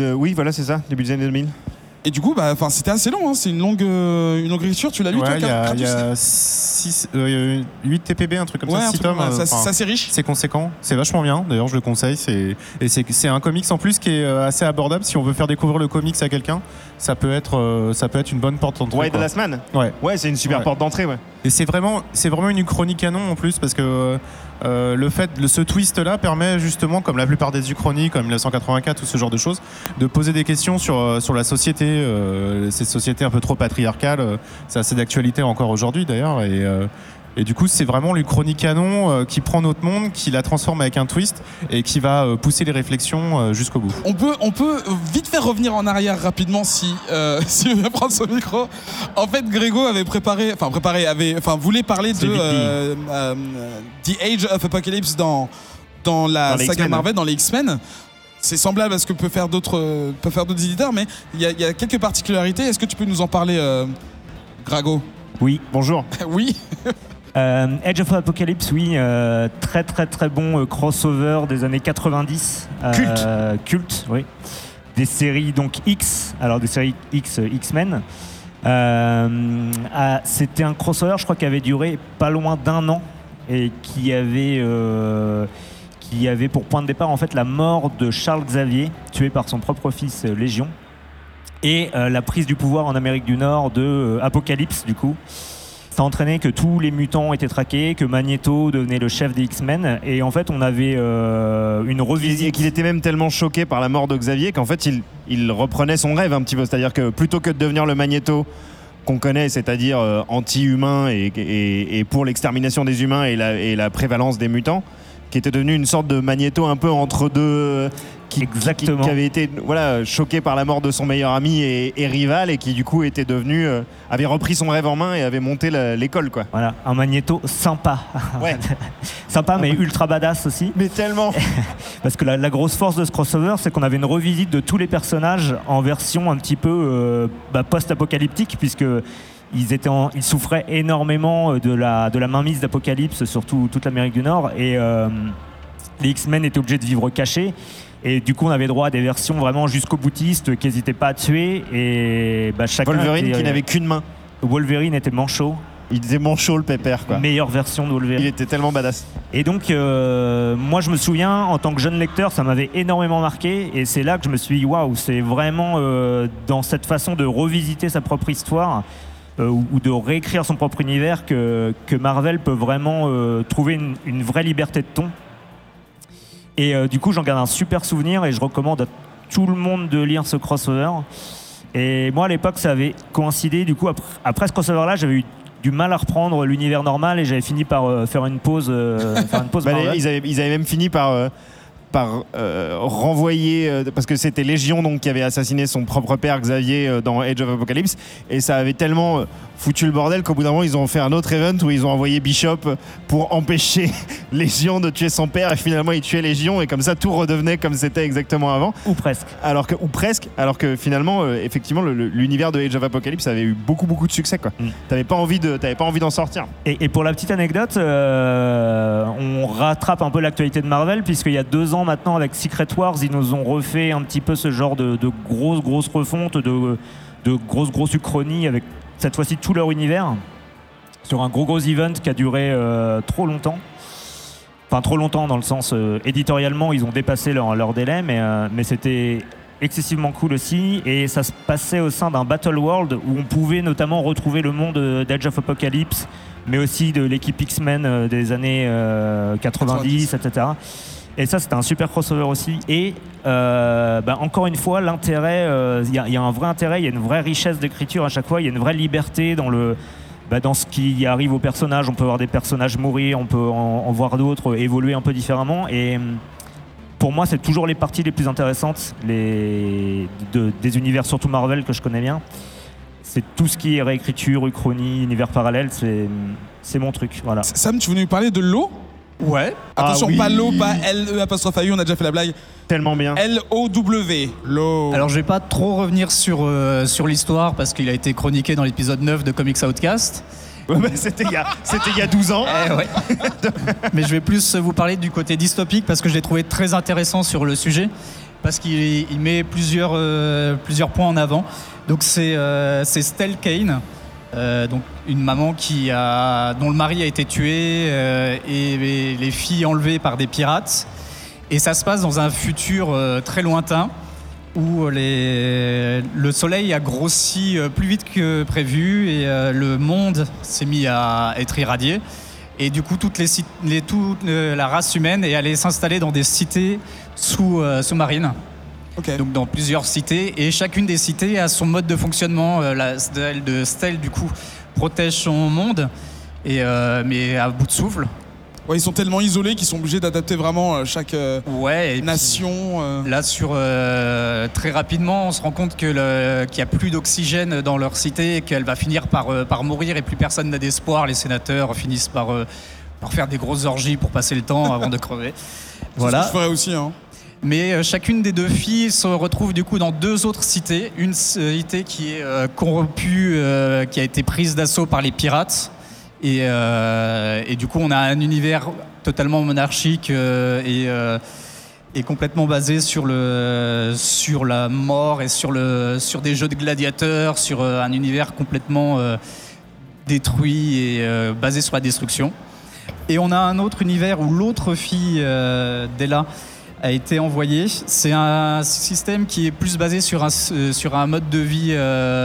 Oui, voilà, c'est ça, début des années 2000. Et du coup, c'était assez long, hein. C'est une longue écriture. Tu l'as lu, toi, il y a 8 TPB, un truc comme ça, 6 tomes. C'est assez riche. C'est conséquent, c'est vachement bien. D'ailleurs, je le conseille. C'est un comics en plus qui est assez abordable. Si on veut faire découvrir le comics à quelqu'un, ça peut être une bonne porte d'entrée. Why the Last Man ? Ouais, c'est une super porte d'entrée, ouais. Et c'est vraiment une uchronie canon en plus, parce que ce twist-là permet justement, comme la plupart des uchronies, comme 1984 ou ce genre de choses, de poser des questions sur la société, cette société un peu trop patriarcale. C'est assez d'actualité encore aujourd'hui d'ailleurs, Et du coup, c'est vraiment l'Uchronie canon qui prend notre monde, qui la transforme avec un twist et qui va pousser les réflexions jusqu'au bout. On peut vite faire revenir en arrière rapidement si vous voulez prendre son micro. En fait, Grégo voulait parler de The Age of Apocalypse dans la saga X-Men, Marvel, dans les X-Men. C'est semblable à ce que peuvent faire d'autres éditeurs, mais il y a quelques particularités. Est-ce que tu peux nous en parler, Grago? Oui. Bonjour. Oui. Age of Apocalypse, oui, très très très bon crossover des années 90. Culte, oui. Des séries donc X, alors des séries X-Men. C'était un crossover, je crois, qui avait duré pas loin d'1 an et qui avait pour point de départ en fait la mort de Charles Xavier, tué par son propre fils Légion, et la prise du pouvoir en Amérique du Nord de Apocalypse, du coup. Ça a entraîné que tous les mutants étaient traqués, que Magneto devenait le chef des X-Men, et en fait on avait une revisite. Et qu'il était même tellement choqué par la mort de Xavier qu'en fait il reprenait son rêve un petit peu, c'est-à-dire que plutôt que de devenir le Magneto qu'on connaît, c'est-à-dire anti-humain et pour l'extermination des humains et la prévalence des mutants, qui était devenu une sorte de Magneto un peu entre deux, qui avait été choqué par la mort de son meilleur ami et rival, et qui du coup était devenu avait repris son rêve en main et avait monté l'école, quoi. Voilà, un Magneto sympa. Ouais. Sympa mais ultra badass aussi. Mais tellement. Parce que la grosse force de ce crossover, c'est qu'on avait une revisite de tous les personnages en version un petit peu post-apocalyptique, puisque ils souffraient énormément de la mainmise d'Apocalypse sur toute l'Amérique du Nord, et les X-Men étaient obligés de vivre cachés, et du coup on avait droit à des versions vraiment jusqu'au boutiste qui n'hésitaient pas à tuer, et chacun Wolverine qui n'avait qu'une main. Wolverine était manchot. Il disait manchot le pépère, quoi. Meilleure version de Wolverine. Il était tellement badass. Et donc moi je me souviens, en tant que jeune lecteur, ça m'avait énormément marqué, et c'est là que je me suis dit waouh, c'est vraiment dans cette façon de revisiter sa propre histoire ou de réécrire son propre univers que Marvel peut vraiment trouver une vraie liberté de ton. Et du coup, j'en garde un super souvenir, et je recommande à tout le monde de lire ce crossover. Et moi, à l'époque, ça avait coïncidé. Du coup, après ce crossover-là, j'avais eu du mal à reprendre l'univers normal, et j'avais fini par faire une pause. Marvel. Ils avaient même fini par renvoyer, parce que c'était Légion donc qui avait assassiné son propre père Xavier dans Age of Apocalypse, et ça avait tellement foutu le bordel qu'au bout d'un moment ils ont fait un autre event où ils ont envoyé Bishop pour empêcher Légion de tuer son père, et finalement il tuait Légion, et comme ça tout redevenait comme c'était exactement avant, ou presque, alors que finalement effectivement l'univers de Age of Apocalypse avait eu beaucoup de succès, quoi. T'avais pas envie d'en sortir. Et pour la petite anecdote, on rattrape un peu l'actualité de Marvel, puisqu'il y a 2 ans maintenant, avec Secret Wars, ils nous ont refait un petit peu ce genre de grosses refontes, de grosses uchronies, avec cette fois-ci tout leur univers, sur un gros event qui a duré trop longtemps. Enfin, trop longtemps dans le sens éditorialement, ils ont dépassé leur délai, mais c'était excessivement cool aussi, et ça se passait au sein d'un Battle World où on pouvait notamment retrouver le monde d'Age of Apocalypse, mais aussi de l'équipe X-Men des années 90, etc. Et ça, c'était un super crossover aussi. Et encore une fois, l'intérêt, il y a un vrai intérêt, il y a une vraie richesse d'écriture à chaque fois, il y a une vraie liberté dans ce qui arrive aux personnages. On peut voir des personnages mourir, on peut en voir d'autres évoluer un peu différemment. Et pour moi, c'est toujours les parties les plus intéressantes des univers, surtout Marvel, que je connais bien. C'est tout ce qui est réécriture, uchronie, univers parallèle, c'est mon truc. Voilà. Sam, tu voulais nous parler de l'eau ? Ouais. Attention, oui. Pas l'eau, pas L-E'-A, on a déjà fait la blague. Tellement bien. L-O-W, l'eau. Alors je vais pas trop revenir sur l'histoire, parce qu'il a été chroniqué dans l'épisode 9 de Comics Outcast. C'était il y a 12 ans. Ouais. Mais je vais plus vous parler du côté dystopique, parce que je l'ai trouvé très intéressant sur le sujet, parce qu'il met plusieurs points en avant. Donc c'est Stell Kane, donc une maman dont le mari a été tué et les filles enlevées par des pirates. Et ça se passe dans un futur très lointain, où le soleil a grossi plus vite que prévu, et le monde s'est mis à être irradié. Et du coup, toute la race humaine est allée s'installer dans des cités sous-marines. Okay. Donc dans plusieurs cités, et chacune des cités a son mode de fonctionnement. La de Stell, du coup, protège son monde, mais à bout de souffle. Ouais, ils sont tellement isolés qu'ils sont obligés d'adapter vraiment chaque nation. Là, très rapidement, on se rend compte qu'il n'y a plus d'oxygène dans leur cité et qu'elle va finir par mourir et plus personne n'a d'espoir. Les sénateurs finissent par faire des grosses orgies pour passer le temps avant de crever. Voilà. C'est ce que je ferais aussi. Hein. Mais chacune des deux filles se retrouve du coup dans deux autres cités. Une cité qui est corrompue, qui a été prise d'assaut par les pirates. Et du coup, on a un univers totalement monarchique et complètement basé sur la mort et sur des jeux de gladiateurs, sur un univers complètement détruit et basé sur la destruction. Et on a un autre univers où l'autre fille d'Ella a été envoyée. C'est un système qui est plus basé sur un mode de vie,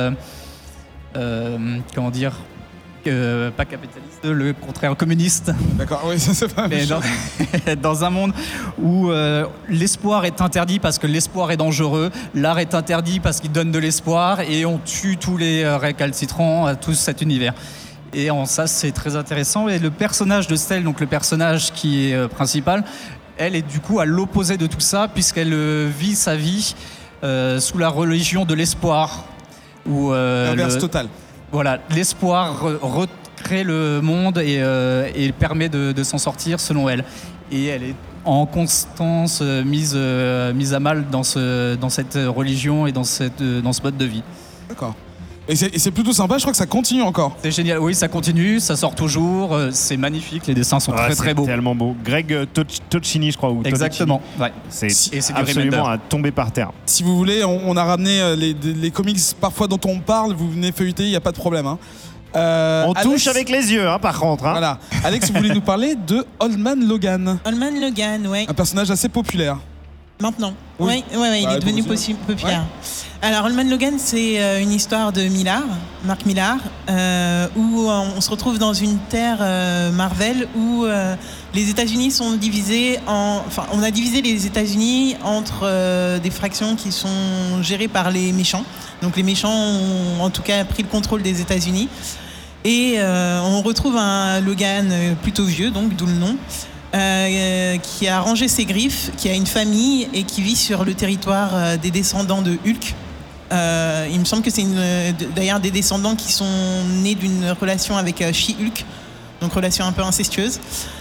pas capitaliste, le contraire communiste. D'accord, oui, ça c'est pas méchant. Dans un monde où l'espoir est interdit parce que l'espoir est dangereux, l'art est interdit parce qu'il donne de l'espoir et on tue tous les récalcitrants à tout cet univers. Et en ça, c'est très intéressant. Et le personnage de Stell, donc le personnage qui est principal, elle est du coup à l'opposé de tout ça puisqu'elle vit sa vie sous la religion de l'espoir. L'inverse total. Voilà, l'espoir recrée le monde et permet de s'en sortir selon elle. Et elle est en constance mise à mal dans cette religion et dans ce mode de vie. D'accord. Et c'est plutôt sympa, je crois que ça continue encore. C'est génial, oui, ça continue, ça sort toujours, c'est magnifique, les dessins sont très très beaux. C'est tellement beau. Greg Tocchini, je crois. Ou exactement, ouais. C'est absolument à tomber par terre. Si vous voulez, on a ramené les comics parfois dont on parle, vous venez feuilleter, il n'y a pas de problème. Hein. On Alex, touche avec les yeux, hein, par contre. Hein. Voilà. Alex, vous voulez nous parler de Old Man Logan. Old Man Logan, ouais. Un personnage assez populaire. Maintenant. Oui, il est devenu populaire. Ouais. Alors, Old Man Logan, c'est une histoire de Mark Millar, où on se retrouve dans une terre Marvel où les États-Unis sont divisés Enfin, on a divisé les États-Unis entre des fractions qui sont gérées par les méchants. Donc, les méchants ont en tout cas pris le contrôle des États-Unis. Et on retrouve un Logan plutôt vieux, donc d'où le nom. Qui a rangé ses griffes, qui a une famille et qui vit sur le territoire des descendants de Hulk. Il me semble que c'est d'ailleurs des descendants qui sont nés d'une relation avec She-Hulk, donc relation un peu incestueuse.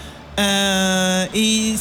Et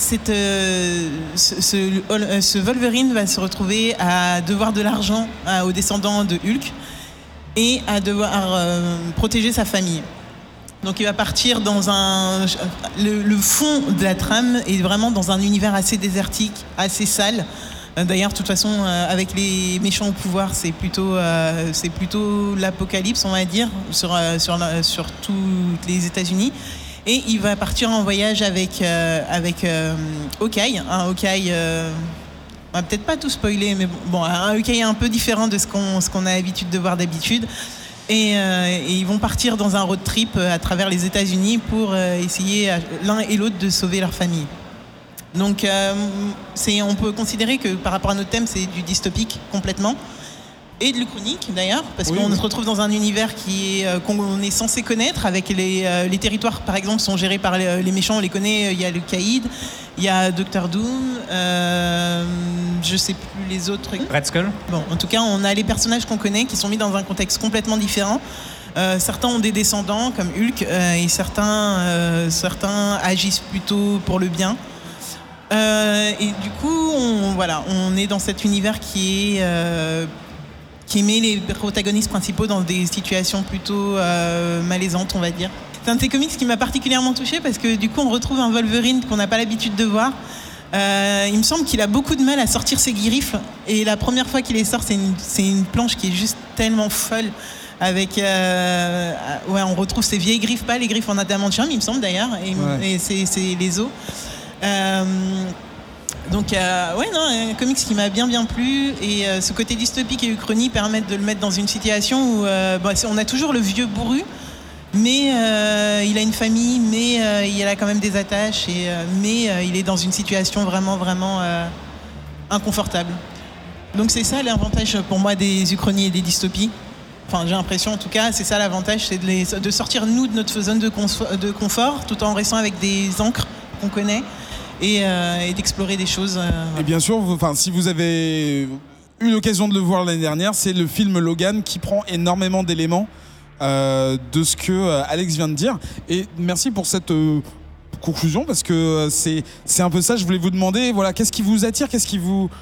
ce Wolverine va se retrouver à devoir de l'argent aux descendants de Hulk et à devoir protéger sa famille. Donc il va partir dans le fond de la trame est vraiment dans un univers assez désertique, assez sale. D'ailleurs, de toute façon, avec les méchants au pouvoir, c'est plutôt l'apocalypse, on va dire, sur tous les États-Unis. Et il va partir en voyage avec Hawkeye. Un Hawkeye, on va peut-être pas tout spoiler, mais bon, un Hawkeye un peu différent de ce qu'on a l'habitude de voir d'habitude. Et ils vont partir dans un road trip à travers les États-Unis pour essayer l'un et l'autre de sauver leur famille. Donc on peut considérer que par rapport à notre thème, c'est du dystopique complètement. Et de l'Uchronique d'ailleurs, parce qu'on se retrouve dans un univers qu'on est censé connaître, avec les territoires par exemple sont gérés par les méchants, on les connaît, il y a le Caïd, il y a Dr Doom, je sais plus les autres. Red Skull. Bon, en tout cas, on a les personnages qu'on connaît qui sont mis dans un contexte complètement différent. Certains ont des descendants comme Hulk et certains agissent plutôt pour le bien. Et du coup, on est dans cet univers qui met les protagonistes principaux dans des situations plutôt malaisantes, on va dire. C'est un de ces comics qui m'a particulièrement touchée parce que du coup, on retrouve un Wolverine qu'on n'a pas l'habitude de voir. Il me semble qu'il a beaucoup de mal à sortir ses griffes et la première fois qu'il les sort, c'est une planche qui est juste tellement folle. Avec, on retrouve ces vieilles griffes, pas les griffes en adamantium, il me semble d'ailleurs, et c'est les os. Donc un comics qui m'a bien plu et ce côté dystopique et uchronie permettent de le mettre dans une situation où on a toujours le vieux bourru, mais il a une famille, mais il a quand même des attaches, mais il est dans une situation vraiment inconfortable. Donc c'est ça l'avantage pour moi des uchronies et des dystopies. Enfin, j'ai l'impression, en tout cas, c'est ça l'avantage, c'est de sortir nous de notre zone de confort, tout en restant avec des encres qu'on connaît et d'explorer des choses. Et bien sûr, si vous avez eu l'occasion de le voir l'année dernière, c'est le film Logan qui prend énormément d'éléments de ce que Alex vient de dire. Et merci pour cette conclusion, parce que c'est un peu ça. Je voulais vous demander, voilà, qu'est-ce qui vous attire, qu'est-ce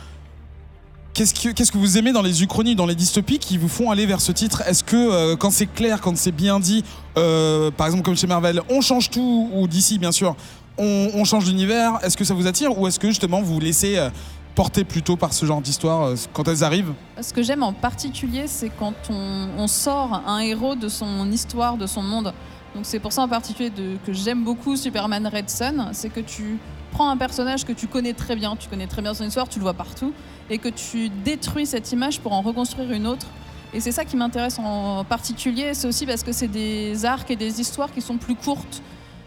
que vous aimez dans les uchronies, dans les dystopies qui vous font aller vers ce titre? Est-ce que quand c'est clair, quand c'est bien dit, par exemple comme chez Marvel, on change tout, ou d'ici bien sûr, on change d'univers, est-ce que ça vous attire, ou est-ce que justement vous vous laissez porter plutôt par ce genre d'histoire quand elles arrivent? Ce que j'aime en particulier, c'est quand on sort un héros de son histoire, de son monde. Donc c'est pour ça en particulier que j'aime beaucoup Superman Red Son, c'est que tu prends un personnage que tu connais très bien son histoire, tu le vois partout, et que tu détruis cette image pour en reconstruire une autre. Et c'est ça qui m'intéresse en particulier, c'est aussi parce que c'est des arcs et des histoires qui sont plus courtes.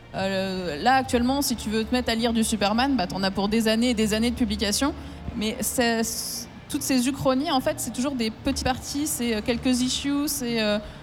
Là actuellement, si tu veux te mettre à lire du Superman, t'en as pour des années et des années de publication, mais toutes ces uchronies, en fait, c'est toujours des petites parties, c'est quelques issues, c'est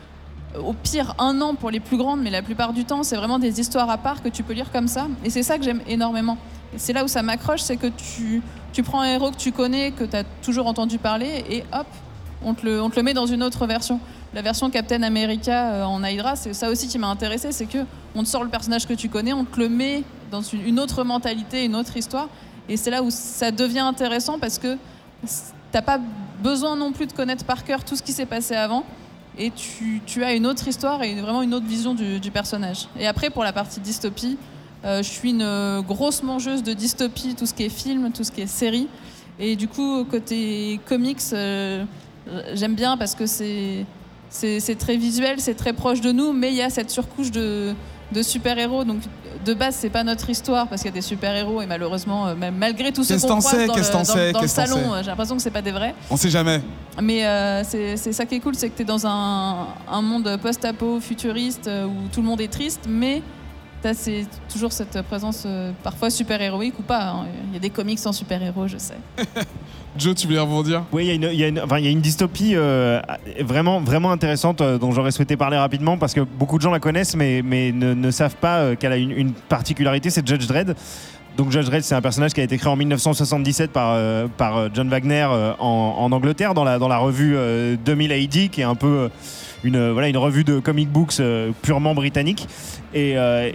au pire 1 an pour les plus grandes, mais la plupart du temps, c'est vraiment des histoires à part que tu peux lire comme ça. Et c'est ça que j'aime énormément. Et c'est là où ça m'accroche, c'est que tu prends un héros que tu connais, que tu as toujours entendu parler, et hop, on te le met dans une autre version. La version Captain America en Hydra, c'est ça aussi qui m'a intéressé, c'est que on te sort le personnage que tu connais, on te le met dans une autre mentalité, une autre histoire. Et c'est là où ça devient intéressant, parce que t'as pas besoin non plus de connaître par cœur tout ce qui s'est passé avant. Et tu as une autre histoire et vraiment une autre vision du personnage. Et après, pour la partie dystopie, je suis une grosse mangeuse de dystopie, tout ce qui est film, tout ce qui est série. Et du coup, côté comics, j'aime bien parce que c'est très visuel, c'est très proche de nous, mais il y a cette surcouche de super-héros. Donc de base, c'est pas notre histoire parce qu'il y a des super-héros et malheureusement, même malgré tout ce qu'on croise dans le salon, j'ai l'impression que c'est pas des vrais. On sait jamais. Mais c'est ça qui est cool, c'est que t'es dans un monde post-apo futuriste où tout le monde est triste, mais c'est toujours cette présence parfois super-héroïque ou pas. Hein. Il y a des comics sans super-héros, je sais. Joe, tu voulais rebondir? Oui, il y a une dystopie vraiment, vraiment intéressante dont j'aurais souhaité parler rapidement, parce que beaucoup de gens la connaissent mais ne savent pas qu'elle a une particularité, c'est Judge Dredd. Donc Judge Dredd, c'est un personnage qui a été créé en 1977 par John Wagner en Angleterre dans la revue 2000 AD, qui est un peu une revue de comic books purement britannique. Et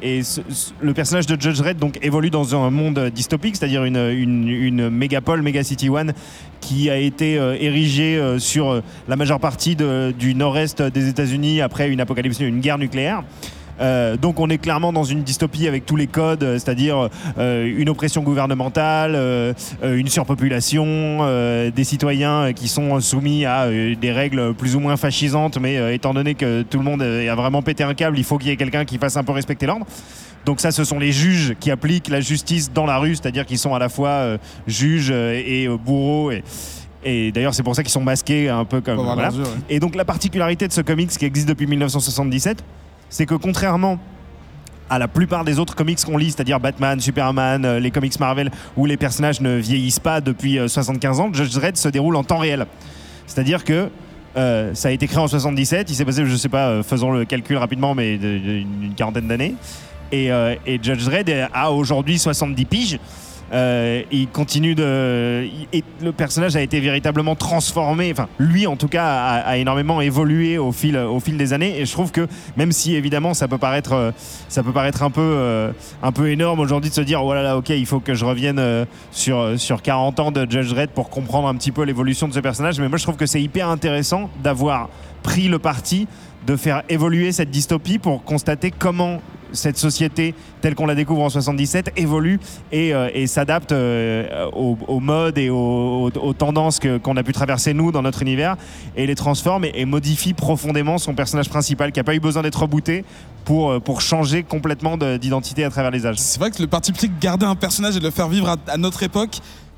le personnage de Judge Dredd donc évolue dans un monde dystopique, c'est-à-dire une mégapole, Megacity One, qui a été érigée sur la majeure partie du nord-est des États-Unis après une apocalypse, une guerre nucléaire. Donc on est clairement dans une dystopie avec tous les codes, c'est-à-dire une oppression gouvernementale, une surpopulation, des citoyens qui sont soumis à des règles plus ou moins fascisantes, mais étant donné que tout le monde a vraiment pété un câble, il faut qu'il y ait quelqu'un qui fasse un peu respecter l'ordre. Donc ça, ce sont les juges qui appliquent la justice dans la rue, c'est-à-dire qu'ils sont à la fois juges et bourreaux. Et d'ailleurs, c'est pour ça qu'ils sont masqués un peu comme... Voilà. Yeux, ouais. Et donc la particularité de ce comics qui existe depuis 1977, c'est que contrairement à la plupart des autres comics qu'on lit, c'est-à-dire Batman, Superman, les comics Marvel, où les personnages ne vieillissent pas depuis 75 ans, Judge Dredd se déroule en temps réel. C'est-à-dire que ça a été créé en 77, il s'est passé, je sais pas, faisons le calcul rapidement, mais une quarantaine d'années. Et Judge Dredd a aujourd'hui 70 piges. Il continue et le personnage a été véritablement transformé, enfin lui en tout cas a énormément évolué au fil des années, et je trouve que même si évidemment ça peut paraître un peu énorme aujourd'hui de se dire oh là là, ok, il faut que je revienne sur 40 ans de Judge Dredd pour comprendre un petit peu l'évolution de ce personnage, mais moi je trouve que c'est hyper intéressant d'avoir pris le parti de faire évoluer cette dystopie pour constater comment cette société telle qu'on la découvre en 77 évolue et s'adapte aux modes et aux tendances qu'on a pu traverser nous dans notre univers, et les transforme et modifie profondément son personnage principal qui n'a pas eu besoin d'être rebooté pour changer complètement d'identité à travers les âges. C'est vrai que le parti pris de garder un personnage et de le faire vivre à notre époque,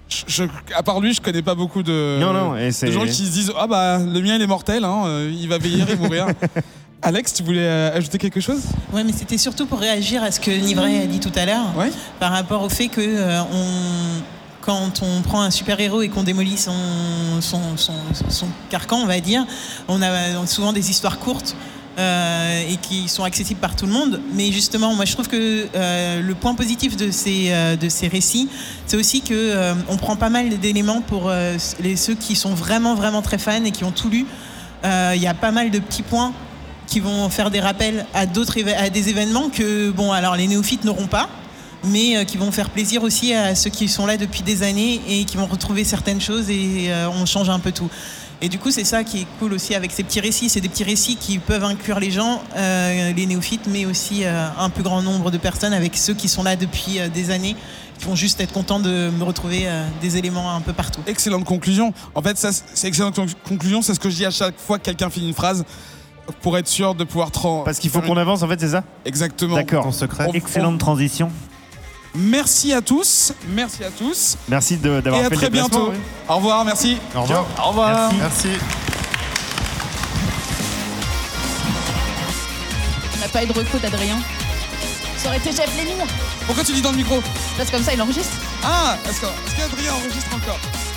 à part lui, je connais pas beaucoup de gens qui se disent ah bah le mien il est mortel, hein, il va vieillir et mourir. Alex, tu voulais ajouter quelque chose? Ouais, mais c'était surtout pour réagir à ce que Nivray a dit tout à l'heure, ouais. Par rapport au fait que quand on prend un super-héros et qu'on démolit son carcan, on va dire, on a souvent des histoires courtes et qui sont accessibles par tout le monde. Mais justement, moi je trouve que le point positif de ces récits, c'est aussi qu'on prend pas mal d'éléments pour ceux qui sont vraiment, vraiment très fans et qui ont tout lu. Il y a pas mal de petits points qui vont faire des rappels à des événements que, bon, alors les néophytes n'auront pas, mais qui vont faire plaisir aussi à ceux qui sont là depuis des années et qui vont retrouver certaines choses et on change un peu tout. Et du coup, c'est ça qui est cool aussi avec ces petits récits. C'est des petits récits qui peuvent inclure les gens, les néophytes, mais aussi un plus grand nombre de personnes avec ceux qui sont là depuis des années, qui vont juste être contents de me retrouver des éléments un peu partout. Excellente conclusion. En fait, ça, c'est excellente conclusion. C'est ce que je dis à chaque fois que quelqu'un finit une phrase pour être sûr de pouvoir... Parce qu'il faut qu'on avance, en fait, c'est ça ? Exactement. D'accord. Ton secret. Excellente transition. Merci à tous. Merci à tous. Merci d'avoir Et fait à le très déplacement. bientôt. Au revoir, merci. Au revoir. Au revoir. Merci. On n'a pas eu de reco d'Adrien. Ça aurait été Jeff Lemire. Pourquoi tu dis dans le micro? Parce que comme ça, il enregistre. Ah, est-ce qu'Adrien enregistre encore?